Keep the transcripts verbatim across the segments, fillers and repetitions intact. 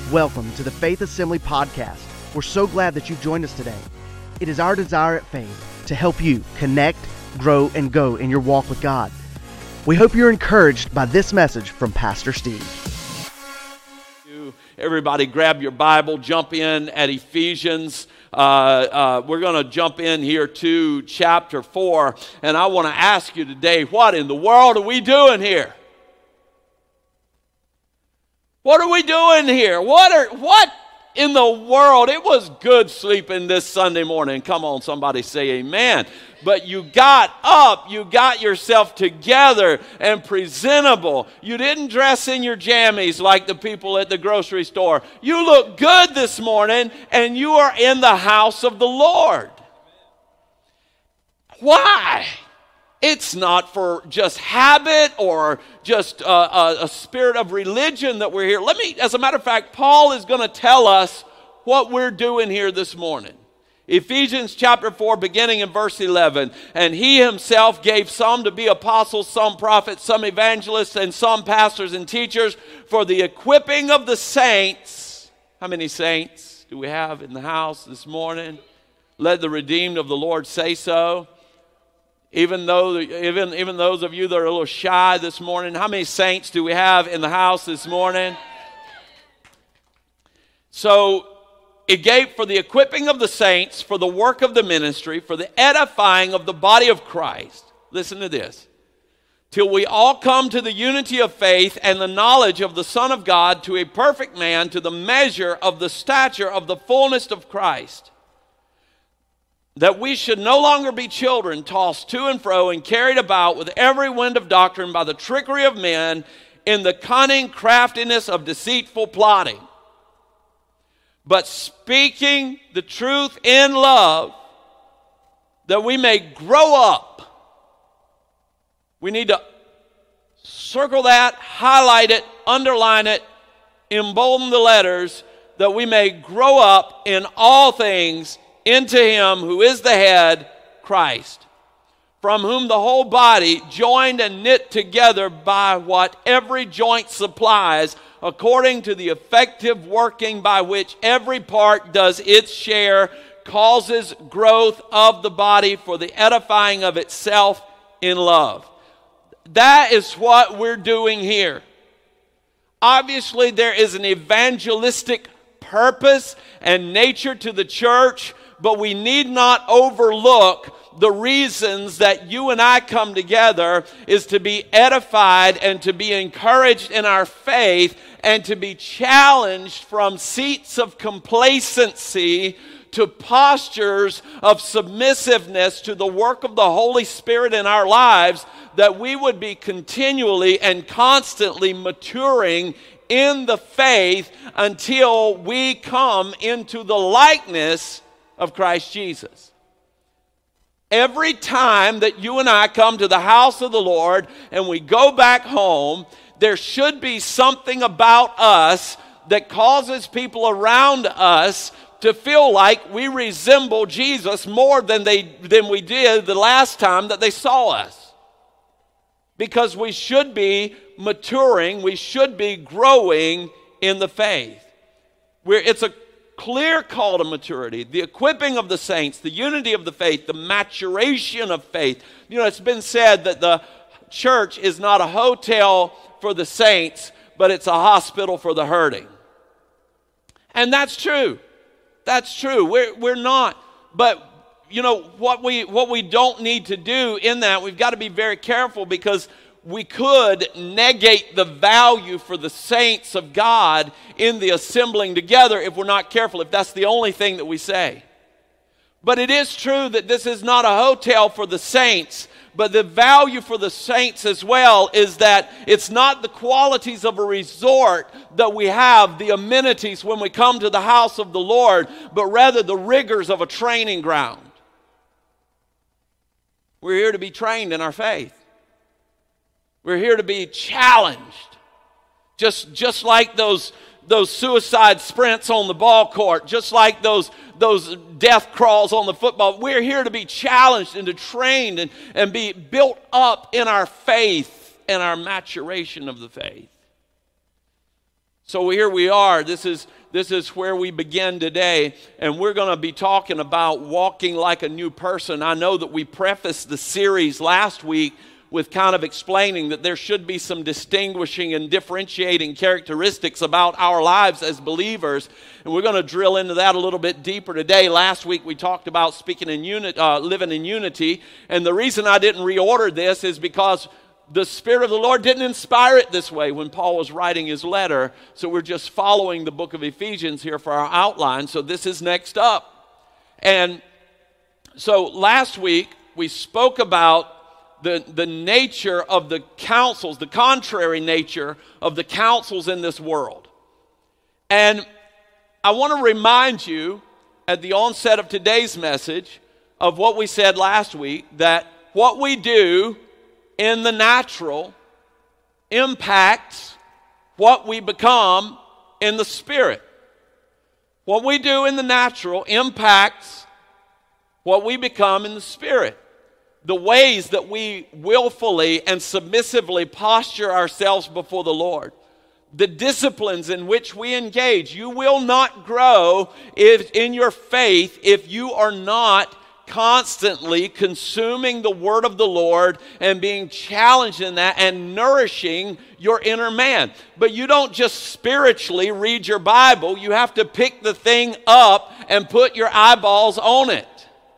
Welcome to the Faith Assembly Podcast. We're so glad that you've joined us today. It is our desire at Faith to help you connect, grow, and go in your walk with God. We hope you're encouraged by this message from Pastor Steve. Everybody grab your Bible, jump in at Ephesians. Uh, uh, we're going to jump in here to chapter four, and I want to ask you today, what in the world are we doing here? What are we doing here? What are what in the world? It was good sleeping this Sunday morning. Come on, somebody say amen. But you got up, you got yourself together and presentable. You didn't dress in your jammies like the people at the grocery store. You look good this morning, and you are in the house of the Lord. Why? It's not for just habit or just uh, a, a spirit of religion that we're here. Let me, as a matter of fact, Paul is going to tell us what we're doing here this morning. Ephesians chapter four, beginning in verse eleven. And he himself gave some to be apostles, some prophets, some evangelists, and some pastors and teachers for the equipping of the saints. How many saints do we have in the house this morning? Let the redeemed of the Lord say so. Even though, even, even those of you that are a little shy this morning, how many saints do we have in the house this morning? So, it gave for the equipping of the saints, for the work of the ministry, for the edifying of the body of Christ. Listen to this. Till we all come to the unity of faith and the knowledge of the Son of God, to a perfect man, to the measure of the stature of the fullness of Christ. That we should no longer be children, tossed to and fro and carried about with every wind of doctrine by the trickery of men, in the cunning craftiness of deceitful plotting. But speaking the truth in love, that we may grow up. We need to circle that, highlight it, underline it, embolden the letters, that we may grow up in all things into him who is the head, Christ, from whom the whole body, joined and knit together by what every joint supplies, according to the effective working by which every part does its share, causes growth of the body for the edifying of itself in love. That is what we're doing here. Obviously, there is an evangelistic purpose and nature to the church, but we need not overlook the reasons that you and I come together is to be edified and to be encouraged in our faith and to be challenged from seats of complacency to postures of submissiveness to the work of the Holy Spirit in our lives, that we would be continually and constantly maturing in the faith until we come into the likeness of Christ Jesus. Every time that you and I come to the house of the Lord and we go back home, there should be something about us that causes people around us to feel like we resemble Jesus more than they than we did the last time that they saw us. Because we should be maturing, we should be growing in the faith. We're, it's a clear call to maturity, the equipping of the saints, the unity of the faith, the maturation of faith. You know, it's been said that the church is not a hotel for the saints, but it's a hospital for the hurting. And that's true. That's true. We're, we're not. But, you know, what we, what we don't need to do in that, we've got to be very careful, because we could negate the value for the saints of God in the assembling together if we're not careful, if that's the only thing that we say. But it is true that this is not a hotel for the saints, but the value for the saints as well is that it's not the qualities of a resort that we have, the amenities when we come to the house of the Lord, but rather the rigors of a training ground. We're here to be trained in our faith. We're here to be challenged. Just, just like those, those suicide sprints on the ball court, just like those, those death crawls on the football. We're here to be challenged and to train and, and be built up in our faith and our maturation of the faith. So here we are. This is this is where we begin today, and we're going to be talking about walking like a new person. I know that we prefaced the series last week with kind of explaining that there should be some distinguishing and differentiating characteristics about our lives as believers, and we're going to drill into that a little bit deeper today. Last week we talked about speaking in unity, uh, living in unity, and the reason I didn't reorder this is because the Spirit of the Lord didn't inspire it this way when Paul was writing his letter. So we're just following the book of Ephesians here for our outline. So this is next up. And so last week we spoke about the, the nature of the counsels, the contrary nature of the counsels in this world. And I want to remind you at the onset of today's message of what we said last week, that what we do in the natural impacts what we become in the spirit. What we do in the natural impacts what we become in the spirit. The ways that we willfully and submissively posture ourselves before the Lord. The disciplines in which we engage. You will not grow if, in your faith if you are not constantly consuming the word of the Lord and being challenged in that and nourishing your inner man. But you don't just spiritually read your Bible. You have to pick the thing up and put your eyeballs on it.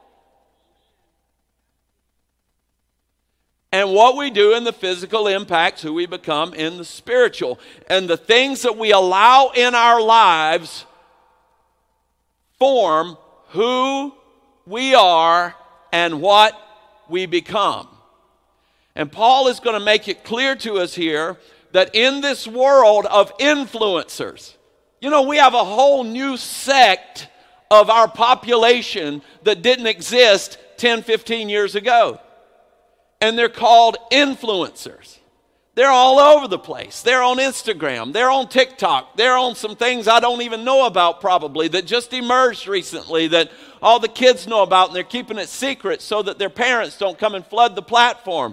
And what we do in the physical impacts who we become in the spiritual. And the things that we allow in our lives form who we are and what we become. And Paul is going to make it clear to us here that in this world of influencers, you know, we have a whole new sect of our population that didn't exist ten, fifteen years ago. And they're called influencers. They're all over the place. They're on Instagram. They're on TikTok. They're on some things I don't even know about probably that just emerged recently that all the kids know about, and they're keeping it secret so that their parents don't come and flood the platform.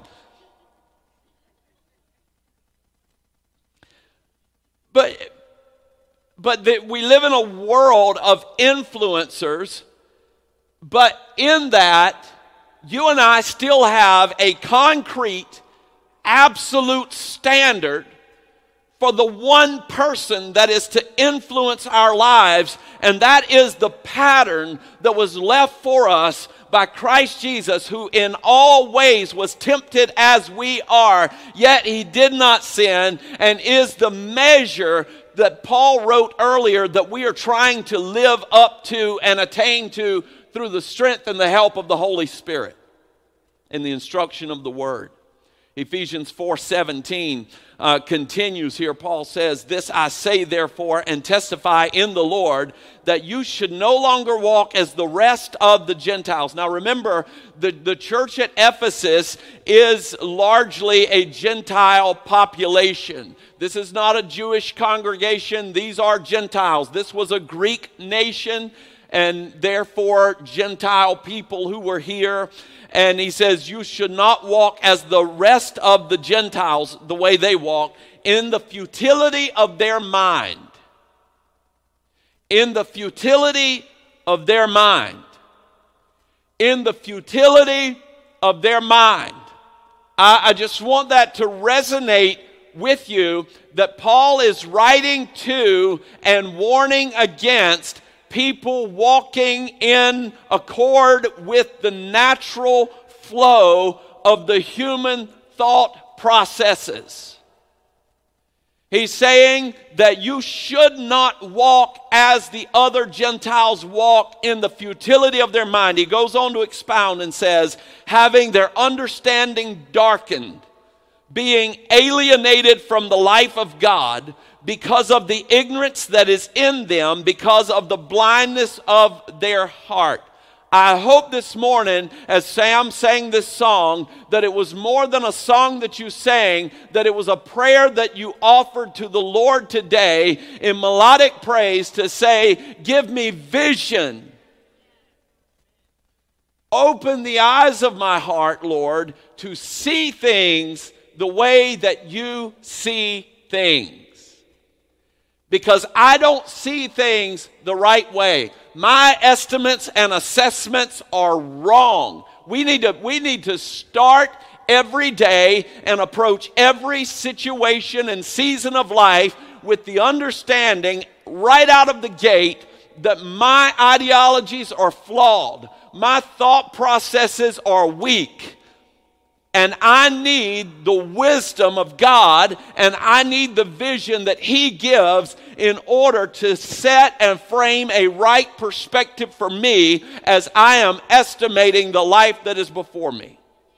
But, but that we live in a world of influencers, but in that, you and I still have a concrete, absolute standard for the one person that is to influence our lives, and that is the pattern that was left for us by Christ Jesus, who in all ways was tempted as we are, yet he did not sin, and is the measure that Paul wrote earlier that we are trying to live up to and attain to through the strength and the help of the Holy Spirit and the instruction of the Word. Ephesians four seventeen uh, continues here. Paul says, "This I say therefore and testify in the Lord, that you should no longer walk as the rest of the Gentiles." Now remember, the, the church at Ephesus is largely a Gentile population. This is not a Jewish congregation. These are Gentiles. This was a Greek nation, and therefore Gentile people who were here. And he says, you should not walk as the rest of the Gentiles, the way they walk, in the futility of their mind. In the futility of their mind. In the futility of their mind. I, I just want that to resonate with you, that Paul is writing to and warning against people walking in accord with the natural flow of the human thought processes. He's saying that you should not walk as the other Gentiles walk in the futility of their mind. He goes on to expound and says, having their understanding darkened, being alienated from the life of God, because of the ignorance that is in them, because of the blindness of their heart. I hope this morning, as Sam sang this song, that it was more than a song that you sang, that it was a prayer that you offered to the Lord today in melodic praise to say, give me vision. Open the eyes of my heart, Lord, to see things the way that you see things. because I don't see things the right way. My estimates and assessments are wrong. We need to, we need to start every day and approach every situation and season of life with the understanding right out of the gate that my ideologies are flawed, my thought processes are weak, and I need the wisdom of God, and I need the vision that He gives in order to set and frame a right perspective for me as I am estimating the life that is before me.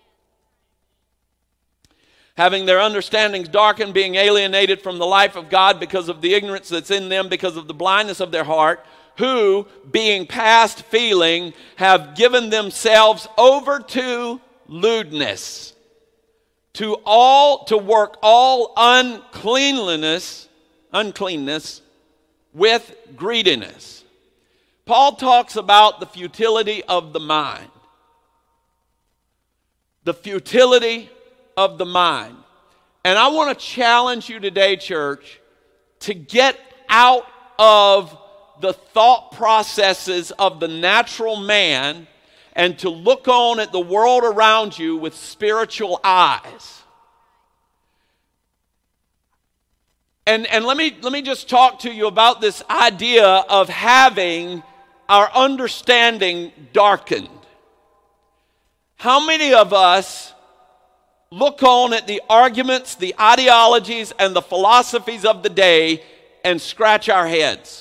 Having their understandings darkened, being alienated from the life of God because of the ignorance that's in them, because of the blindness of their heart, who, being past feeling, have given themselves over to lewdness, to all to work all uncleanliness, uncleanness with greediness. Paul talks about the futility of the mind. The futility of the mind. And I want to challenge you today, church, to get out of the thought processes of the natural man and to look on at the world around you with spiritual eyes. And, and let me, let me just talk to you about this idea of having our understanding darkened. How many of us look on at the arguments, the ideologies, and the philosophies of the day and scratch our heads?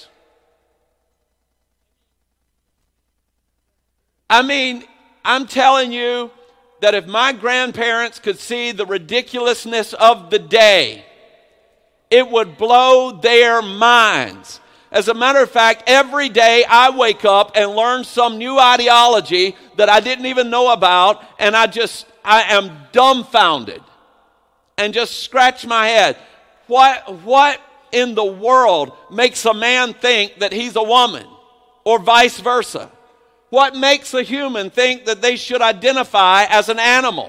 I mean, I'm telling you that if my grandparents could see the ridiculousness of the day, it would blow their minds. As a matter of fact, every day I wake up and learn some new ideology that I didn't even know about, and I just, I am dumbfounded and just scratch my head. What, what in the world makes a man think that he's a woman, or vice versa? What makes a human think that they should identify as an animal?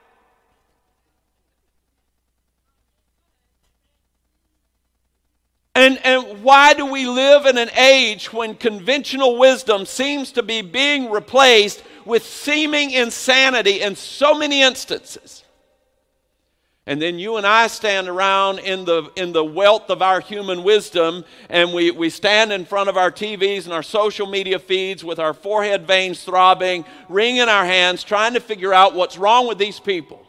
And, and why do we live in an age when conventional wisdom seems to be being replaced with seeming insanity in so many instances? And then you and I stand around in the in the wealth of our human wisdom, and we, we stand in front of our T Vs and our social media feeds with our forehead veins throbbing, ring in our hands, trying to figure out what's wrong with these people.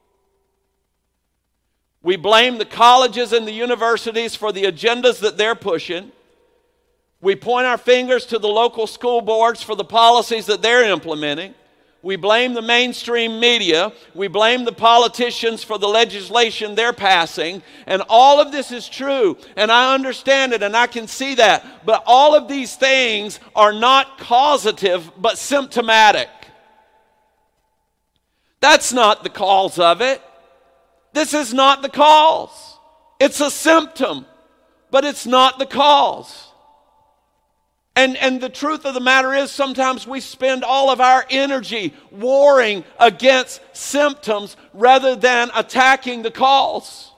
We blame the colleges and the universities for the agendas that they're pushing. We point our fingers to the local school boards for the policies that they're implementing. We blame the mainstream media. We blame the politicians for the legislation they're passing. And all of this is true. And I understand it and I can see that. But all of these things are not causative but symptomatic. That's not the cause of it. This is not the cause. It's a symptom, but it's not the cause. And, and the truth of the matter is sometimes we spend all of our energy warring against symptoms rather than attacking the cause.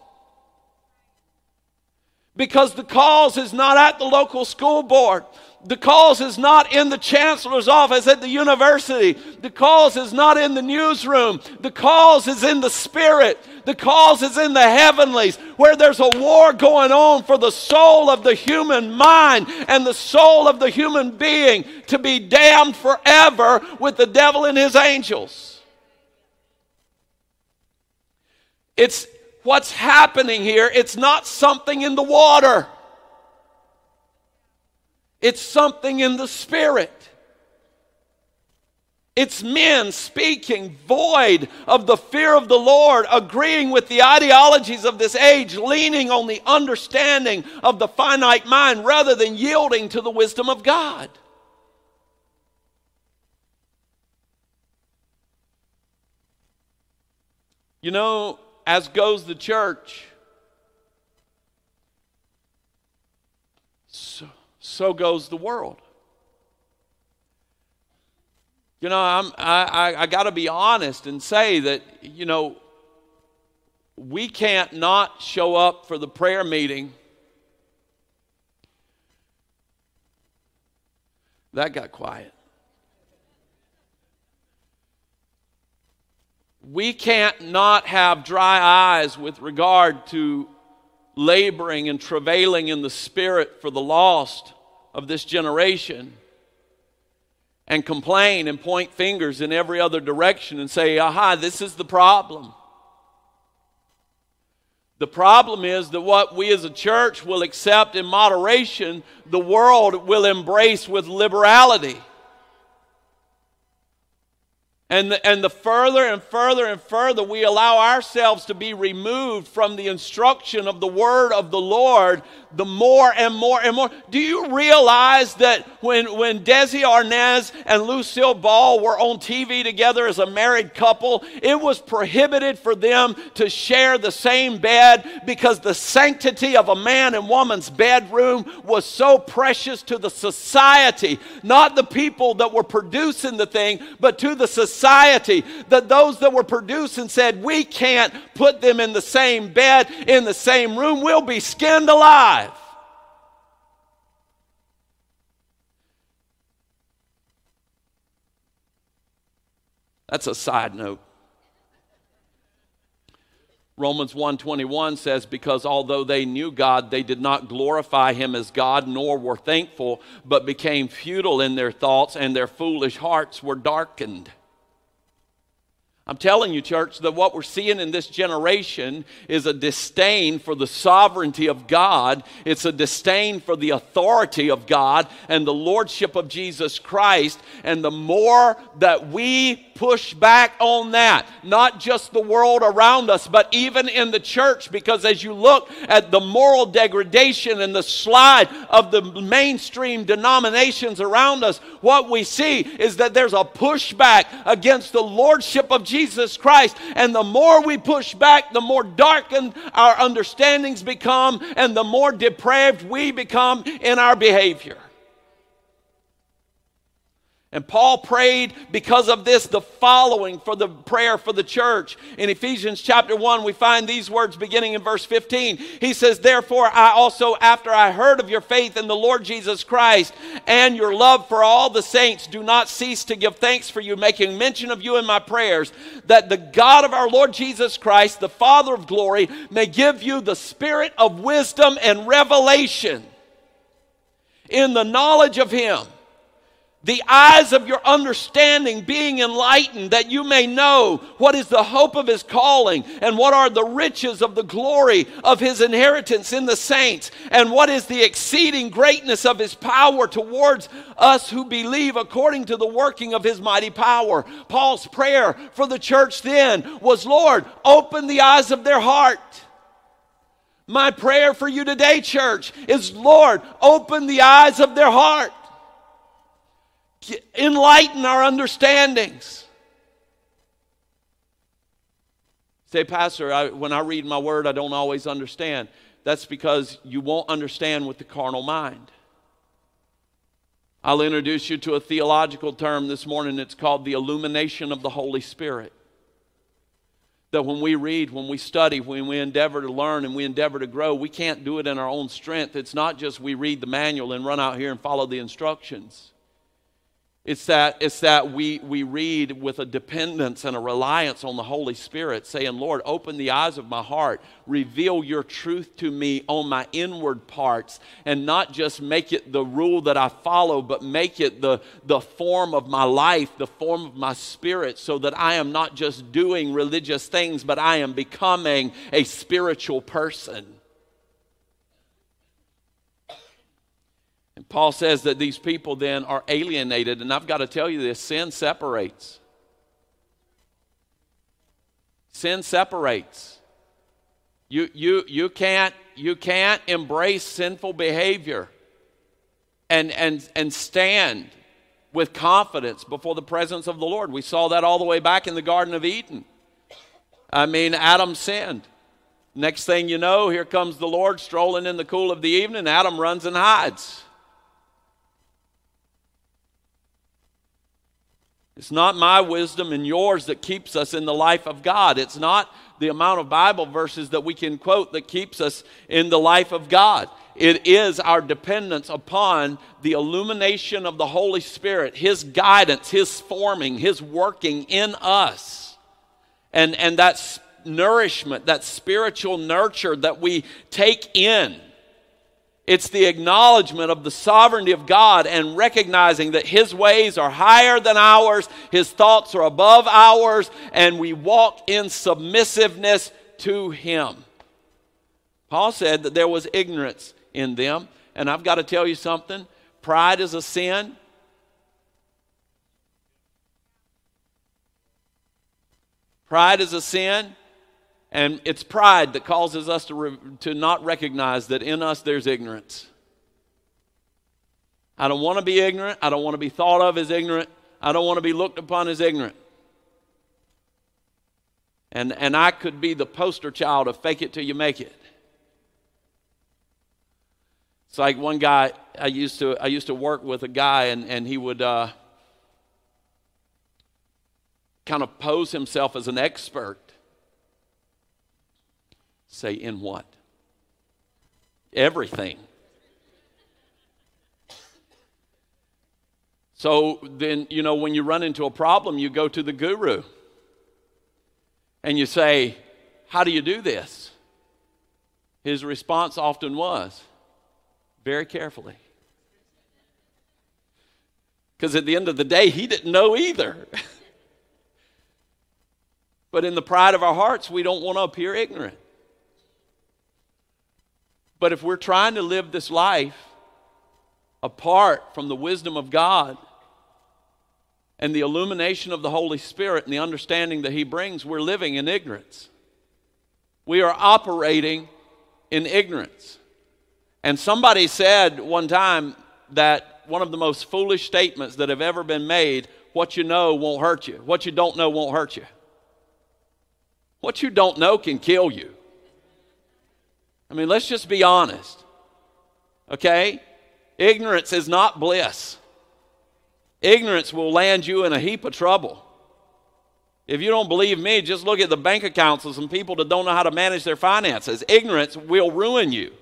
Because the cause is not at the local school board. The cause is not in the chancellor's office at the university. The cause is not in the newsroom. The cause is in the spirit. The cause is in the heavenlies, where there's a war going on for the soul of the human mind and the soul of the human being to be damned forever with the devil and his angels. It's what's happening here. It's not something in the water. It's something in the spirit. It's men speaking void of the fear of the Lord, agreeing with the ideologies of this age, leaning on the understanding of the finite mind rather than yielding to the wisdom of God. You know, as goes the church, so, so goes the world. You know, I'm, I, I, I got to be honest and say that, you know, we can't not show up for the prayer meeting That got quiet. We can't not have dry eyes with regard to laboring and travailing in the Spirit for the lost of this generation and complain and point fingers in every other direction and say, aha, this is the problem. The problem is that what we as a church will accept in moderation, the world will embrace with liberality. And the, and the further and further and further we allow ourselves to be removed from the instruction of the word of the Lord, the more and more and more. Do you realize that when, when Desi Arnaz and Lucille Ball were on T V together as a married couple, it was prohibited for them to share the same bed because the sanctity of a man and woman's bedroom was so precious to the society, not the people that were producing the thing, but to the society. Society, that those that were producing said, we can't put them in the same bed, in the same room, we'll be skinned alive. That's a side note. Romans one twenty-one says, because although they knew God, they did not glorify him as God, nor were thankful, but became futile in their thoughts, and their foolish hearts were darkened. I'm telling you, church, that what we're seeing in this generation is a disdain for the sovereignty of God. It's a disdain for the authority of God and the lordship of Jesus Christ. And the more that we push back on that, not just the world around us, but even in the church, because as you look at the moral degradation and the slide of the mainstream denominations around us, what we see is that there's a pushback against the lordship of Jesus Christ. And the more we push back, the more darkened our understandings become, and the more depraved we become in our behavior. And Paul prayed because of this the following for the prayer for the church. In Ephesians chapter one, we find these words beginning in verse fifteen. He says, therefore I also, after I heard of your faith in the Lord Jesus Christ and your love for all the saints, do not cease to give thanks for you, making mention of you in my prayers, that the God of our Lord Jesus Christ, the Father of glory, may give you the spirit of wisdom and revelation in the knowledge of him, the eyes of your understanding being enlightened, that you may know what is the hope of his calling, and what are the riches of the glory of his inheritance in the saints, and what is the exceeding greatness of his power towards us who believe, according to the working of his mighty power. Paul's prayer for the church then was, Lord, open the eyes of their heart. My prayer for you today, church, is, Lord, open the eyes of their heart. Enlighten our understandings. Say, Pastor, I, when I read my word, I don't always understand. That's because you won't understand with the carnal mind. I'll introduce you to a theological term this morning. It's called the illumination of the Holy Spirit. That when we read, when we study, when we endeavor to learn and we endeavor to grow, we can't do it in our own strength. It's not just we read the manual and run out here and follow the instructions. It's that, it's that we, we read with a dependence and a reliance on the Holy Spirit, saying, Lord, open the eyes of my heart. Reveal your truth to me on my inward parts, and not just make it the rule that I follow, but make it the, the form of my life, the form of my spirit, so that I am not just doing religious things, but I am becoming a spiritual person. Paul says that these people then are alienated, and I've got to tell you this, sin separates. Sin separates. You, you, you, can't, you can't embrace sinful behavior and, and, and stand with confidence before the presence of the Lord. We saw that all the way back in the Garden of Eden. I mean, Adam sinned. Next thing you know, here comes the Lord strolling in the cool of the evening. Adam runs and hides. It's not my wisdom and yours that keeps us in the life of God. It's not the amount of Bible verses that we can quote that keeps us in the life of God. It is our dependence upon the illumination of the Holy Spirit, His guidance, His forming, His working in us. And, and that nourishment, that spiritual nurture that we take in. It's the acknowledgement of the sovereignty of God and recognizing that His ways are higher than ours, His thoughts are above ours, and we walk in submissiveness to Him. Paul said that there was ignorance in them, and I've got to tell you something. Pride is a sin. Pride is a sin. And it's pride that causes us to, re- to not recognize that in us there's ignorance. I don't want to be ignorant. I don't want to be thought of as ignorant. I don't want to be looked upon as ignorant. And, and I could be the poster child of fake it till you make it. It's like one guy, I used to, I used to work with a guy, and, and he would uh, kind of pose himself as an expert. Say, in what? Everything. So then, you know, when you run into a problem, you go to the guru. And you say, how do you do this? His response often was, very carefully. Because at the end of the day, he didn't know either. But in the pride of our hearts, we don't want to appear ignorant. But if we're trying to live this life apart from the wisdom of God and the illumination of the Holy Spirit and the understanding that He brings, we're living in ignorance. We are operating in ignorance. And somebody said one time that one of the most foolish statements that have ever been made, what you know won't hurt you. What you don't know won't hurt you. What you don't know can kill you. I mean, let's just be honest, okay? Ignorance is not bliss. Ignorance will land you in a heap of trouble. If you don't believe me, just look at the bank accounts of some people that don't know how to manage their finances. Ignorance will ruin you.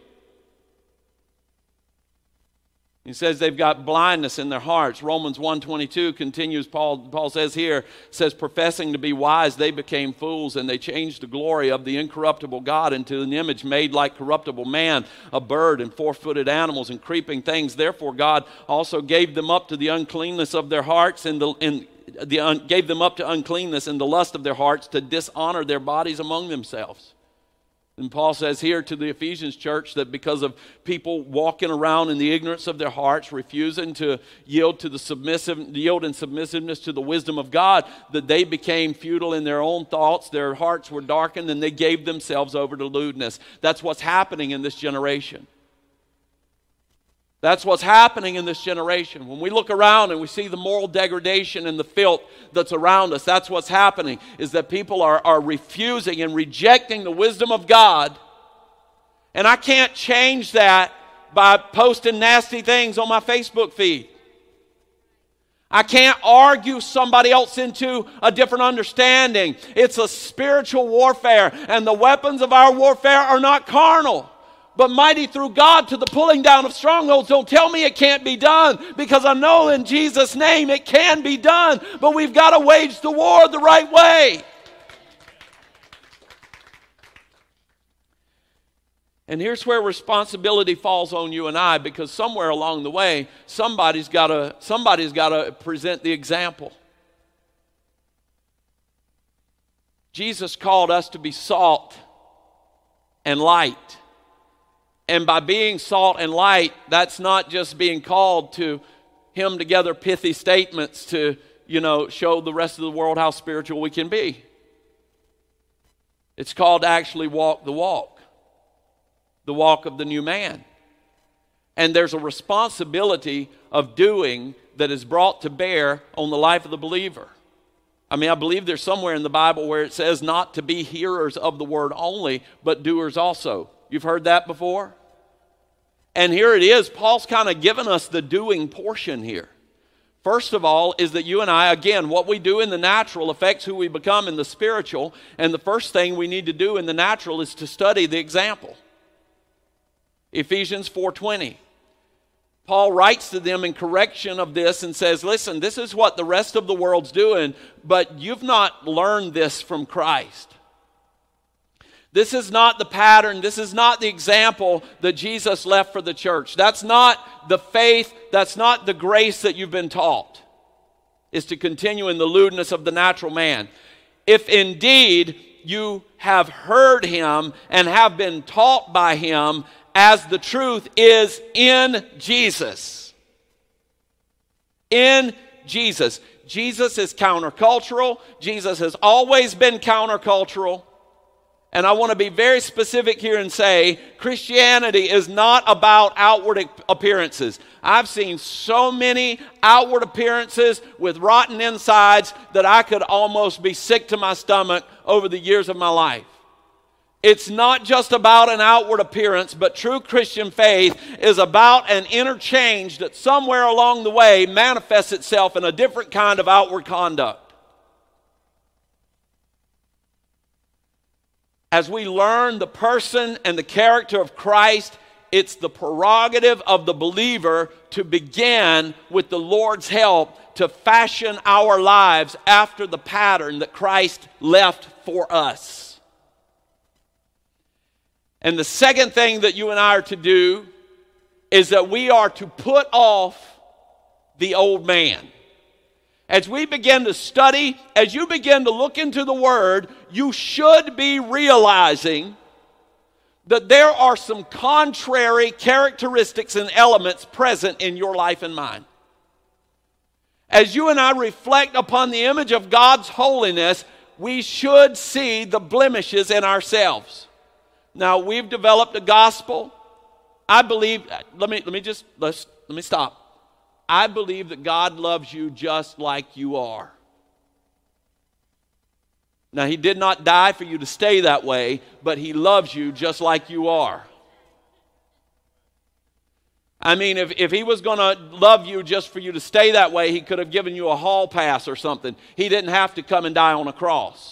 He says they've got blindness in their hearts. Romans one twenty-two continues, Paul, Paul says here, says, professing to be wise, they became fools, and they changed the glory of the incorruptible God into an image made like corruptible man, a bird, and four-footed animals, and creeping things. Therefore God also gave them up to the uncleanness of their hearts, and the, and the un, gave them up to uncleanness and the lust of their hearts, to dishonor their bodies among themselves. And Paul says here to the Ephesians church that because of people walking around in the ignorance of their hearts, refusing to yield to the submissive, yield in submissiveness to the wisdom of God, that they became futile in their own thoughts. Their hearts were darkened, and they gave themselves over to lewdness. That's what's happening in this generation. That's what's happening in this generation. When we look around and we see the moral degradation and the filth that's around us, that's what's happening, is that people are, are refusing and rejecting the wisdom of God. And I can't change that by posting nasty things on my Facebook feed. I can't argue somebody else into a different understanding. It's a spiritual warfare, and the weapons of our warfare are not carnal, but mighty through God to the pulling down of strongholds. Don't tell me it can't be done, because I know in Jesus' name it can be done. But we've got to wage the war the right way. And here's where responsibility falls on you and I, because somewhere along the way, somebody's got to somebody's got to present the example. Jesus called us to be salt and light. And by being salt and light, that's not just being called to hem together pithy statements to, you know, show the rest of the world how spiritual we can be. It's called to actually walk the walk, the walk of the new man. And there's a responsibility of doing that is brought to bear on the life of the believer. I mean, I believe there's somewhere in the Bible where it says not to be hearers of the word only, but doers also. You've heard that before? And here it is. Paul's kind of given us the doing portion here. First of all is that you and I, again, what we do in the natural affects who we become in the spiritual. And the first thing we need to do in the natural is to study the example. Ephesians four twenty. Paul writes to them in correction of this and says, listen, this is what the rest of the world's doing, but you've not learned this from Christ. This is not the pattern. This is not the example that Jesus left for the church. That's not the faith. That's not the grace that you've been taught, is to continue in the lewdness of the natural man. If indeed you have heard him and have been taught by him, as the truth is in Jesus. In Jesus. Jesus is countercultural. Jesus has always been countercultural. And I want to be very specific here and say, Christianity is not about outward appearances. I've seen so many outward appearances with rotten insides that I could almost be sick to my stomach over the years of my life. It's not just about an outward appearance, but true Christian faith is about an interchange that somewhere along the way manifests itself in a different kind of outward conduct. As we learn the person and the character of Christ, it's the prerogative of the believer to begin, with the Lord's help, to fashion our lives after the pattern that Christ left for us. And the second thing that you and I are to do is that we are to put off the old man. As we begin to study, as you begin to look into the Word, you should be realizing that there are some contrary characteristics and elements present in your life and mine. As you and I reflect upon the image of God's holiness, we should see the blemishes in ourselves. Now, we've developed a gospel. I believe, let me, let me just, let's, let me stop. I believe that God loves you just like you are. Now, He did not die for you to stay that way, but He loves you just like you are. I mean, if, if He was going to love you just for you to stay that way, He could have given you a hall pass or something. He didn't have to come and die on a cross.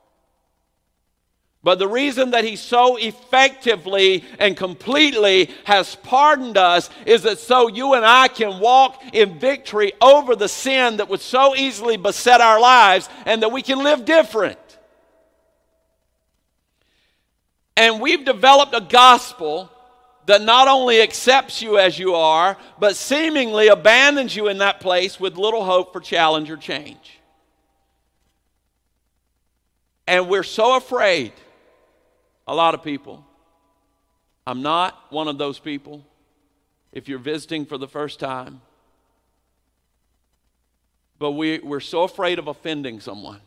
But the reason that He so effectively and completely has pardoned us is that so you and I can walk in victory over the sin that would so easily beset our lives, and that we can live different. And we've developed a gospel that not only accepts you as you are, but seemingly abandons you in that place with little hope for challenge or change. And we're so afraid. A lot of people. I'm not one of those people. If you're visiting for the first time. But we, we're so afraid of offending someone.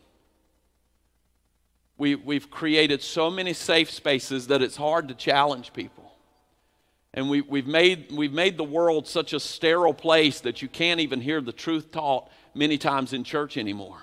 We, we've created so many safe spaces that it's hard to challenge people. And we, we've, made, we've made the world such a sterile place that you can't even hear the truth taught many times in church anymore.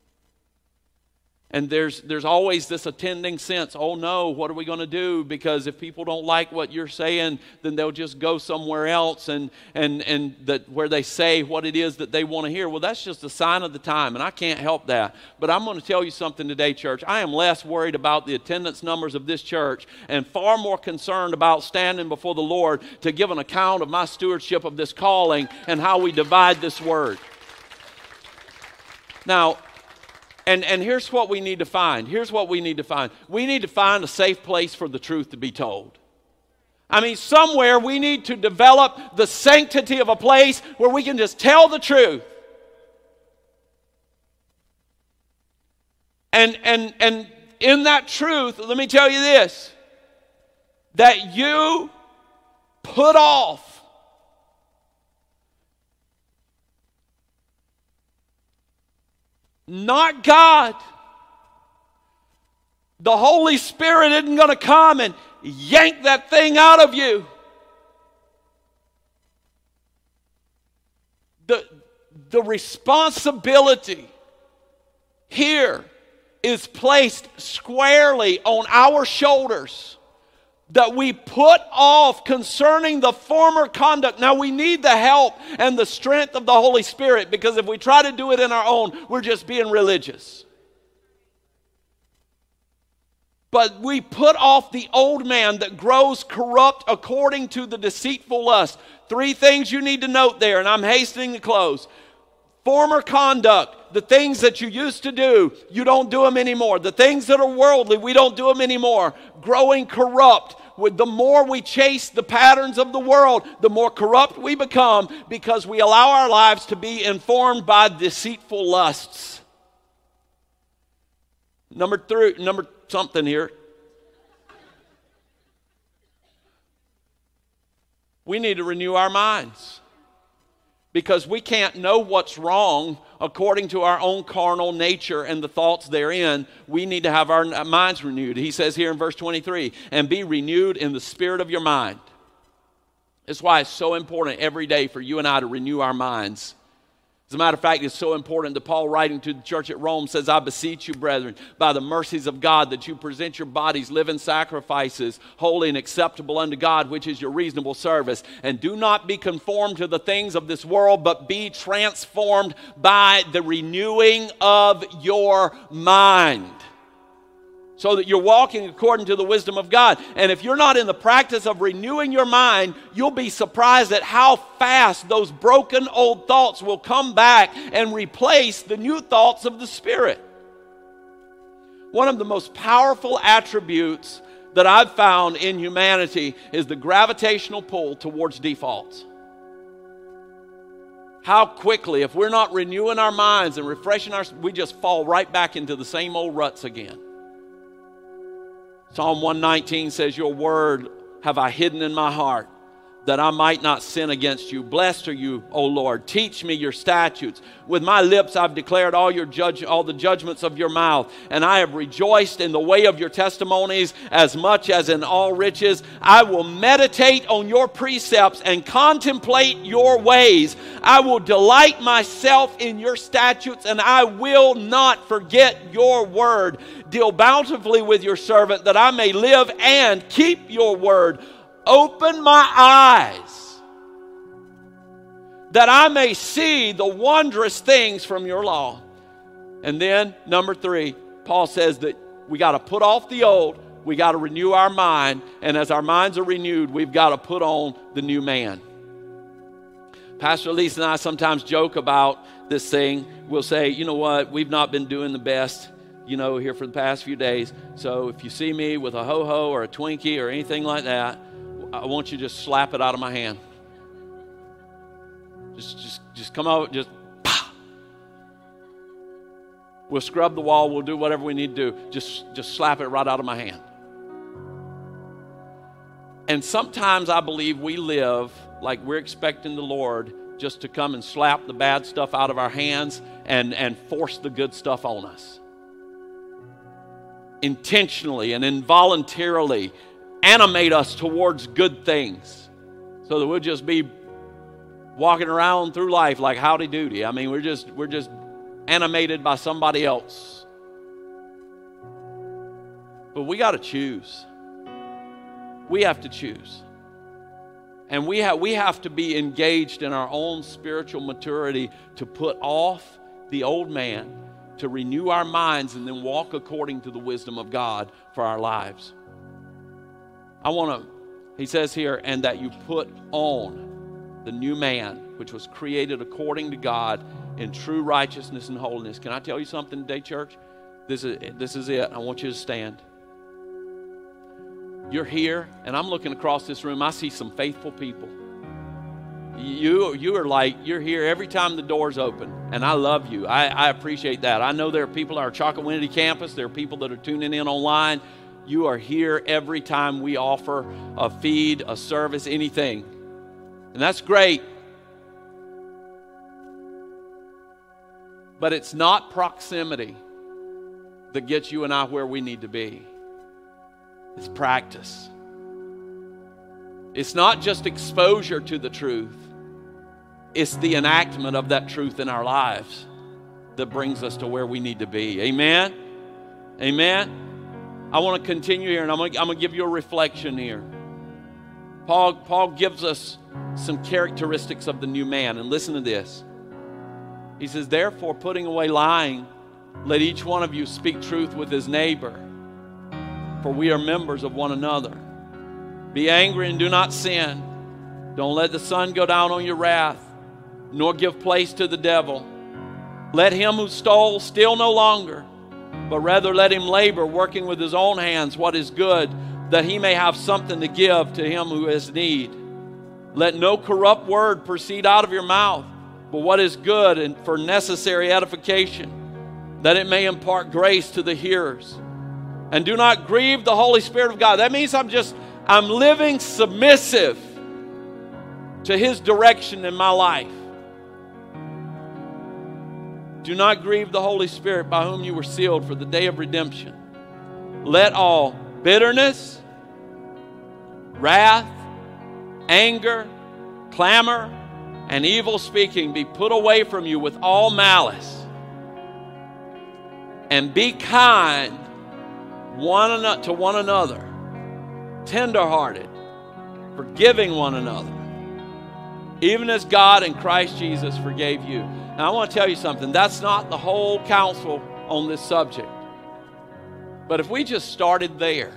And there's there's always this attending sense, oh no, what are we going to do? Because if people don't like what you're saying, then they'll just go somewhere else and and and that where they say what it is that they want to hear. Well, that's just a sign of the time, and I can't help that. But I'm going to tell you something today, church. I am less worried about the attendance numbers of this church and far more concerned about standing before the Lord to give an account of my stewardship of this calling and how we divide this word. Now, And, and here's what we need to find. Here's what we need to find. We need to find a safe place for the truth to be told. I mean, somewhere we need to develop the sanctity of a place where we can just tell the truth. And, and, and in that truth, let me tell you this, that you put off not God. The Holy Spirit isn't going to come and yank that thing out of you. The, the responsibility here is placed squarely on our shoulders, that we put off concerning the former conduct. Now, we need the help and the strength of the Holy Spirit, because if we try to do it in our own, we're just being religious. But we put off the old man that grows corrupt according to the deceitful lust. Three things you need to note there, and I'm hastening to close. Former conduct, the things that you used to do, you don't do them anymore. The things that are worldly, we don't do them anymore. Growing corrupt. With the more we chase the patterns of the world, the more corrupt we become because we allow our lives to be informed by deceitful lusts. Number three, number something here. We need to renew our minds. Because we can't know what's wrong according to our own carnal nature and the thoughts therein. We need to have our minds renewed. He says here in verse twenty-three, and be renewed in the spirit of your mind. That's why it's so important every day for you and I to renew our minds. As a matter of fact, it's so important that Paul, writing to the church at Rome, says, I beseech you, brethren, by the mercies of God, that you present your bodies living sacrifices, holy and acceptable unto God, which is your reasonable service. And do not be conformed to the things of this world, but be transformed by the renewing of your mind. So that you're walking according to the wisdom of God. And if you're not in the practice of renewing your mind, you'll be surprised at how fast those broken old thoughts will come back and replace the new thoughts of the Spirit. One of the most powerful attributes that I've found in humanity is the gravitational pull towards defaults. How quickly, if we're not renewing our minds and refreshing our, we just fall right back into the same old ruts again. Psalm one nineteen says, your word have I hidden in my heart, that I might not sin against you. Blessed are you, O Lord. Teach me your statutes. With my lips I've declared all your judge, all the judgments of your mouth, and I have rejoiced in the way of your testimonies as much as in all riches. I will meditate on your precepts and contemplate your ways. I will delight myself in your statutes, and I will not forget your word. Deal bountifully with your servant, that I may live and keep your word. Open my eyes, that I may see the wondrous things from your law. And then, number three, Paul says that we got to put off the old, we got to renew our mind, and as our minds are renewed, we've got to put on the new man. Pastor Lisa and I sometimes joke about this thing. We'll say, you know what, we've not been doing the best, you know, here for the past few days. So if you see me with a ho-ho or a Twinkie or anything like that, I want you to just slap it out of my hand. Just, just, just come out, just, pow. We'll scrub the wall. We'll do whatever we need to do. Just, just slap it right out of my hand. And sometimes I believe we live like we're expecting the Lord just to come and slap the bad stuff out of our hands and, and force the good stuff on us. Intentionally and involuntarily animate us towards good things so that we'll just be walking around through life like howdy doody. I mean, we're just we're just animated by somebody else. But we got to choose. We have to choose. And we have we have to be engaged in our own spiritual maturity to put off the old man, to renew our minds, and then walk according to the wisdom of God for our lives. I want to, he says here, and that you put on the new man, which was created according to God in true righteousness and holiness. Can I tell you something today, church? This is, this is it. I want you to stand. You're here, and I'm looking across this room. I see some faithful people. You, you are like, you're here every time the doors open, and I love you. I, I appreciate that. I know there are people at our Chocowinity campus. There are people that are tuning in online. You are here every time we offer a feed, a service, anything. And that's great. But it's not proximity that gets you and I where we need to be. It's practice. It's not just exposure to the truth. It's the enactment of that truth in our lives that brings us to where we need to be. Amen? Amen? I want to continue here, and I'm going to, I'm going to give you a reflection here. Paul, Paul gives us some characteristics of the new man, and listen to this. He says, therefore, putting away lying, let each one of you speak truth with his neighbor. for we are members of one another. Be angry and do not sin. Don't let the sun go down on your wrath, nor give place to the devil. Let him who stole steal no longer, but rather let him labor, working with his own hands what is good, that he may have something to give to him who has need. Let no corrupt word proceed out of your mouth, but what is good and for necessary edification, that it may impart grace to the hearers. And do not grieve the Holy Spirit of God. That means I'm just, I'm living submissive to His direction in my life. Do not grieve the Holy Spirit, by whom you were sealed for the day of redemption. Let all bitterness, wrath, anger, clamor, and evil speaking be put away from you with all malice. And be kind one an- to one another, tenderhearted, forgiving one another, even as God in Christ Jesus forgave you. Now I want to tell you something. That's not the whole counsel on this subject. But if we just started there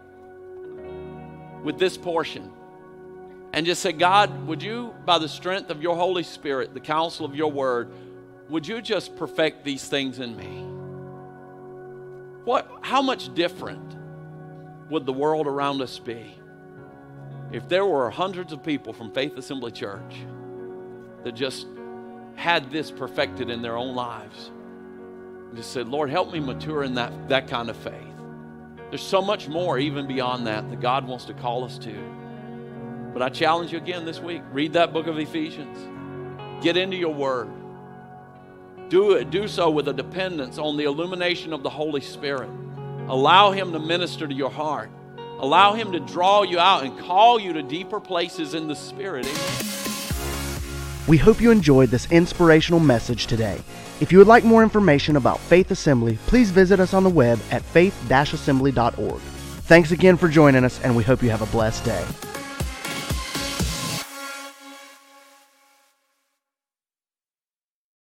with this portion and just said, God, would you, by the strength of your Holy Spirit, the counsel of your word, would you just perfect these things in me? What, how much different would the world around us be if there were hundreds of people from Faith Assembly Church that just had this perfected in their own lives and just said, Lord, help me mature in that, that kind of faith. There's so much more even beyond that that God wants to call us to. But I challenge you again this week, read that book of Ephesians. Get into your word. Do it. Do so with a dependence on the illumination of the Holy Spirit. Allow Him to minister to your heart. Allow Him to draw you out and call you to deeper places in the Spirit. Amen. We hope you enjoyed this inspirational message today. If you would like more information about Faith Assembly, please visit us on the web at faith dash assembly dot org. Thanks again for joining us, and we hope you have a blessed day.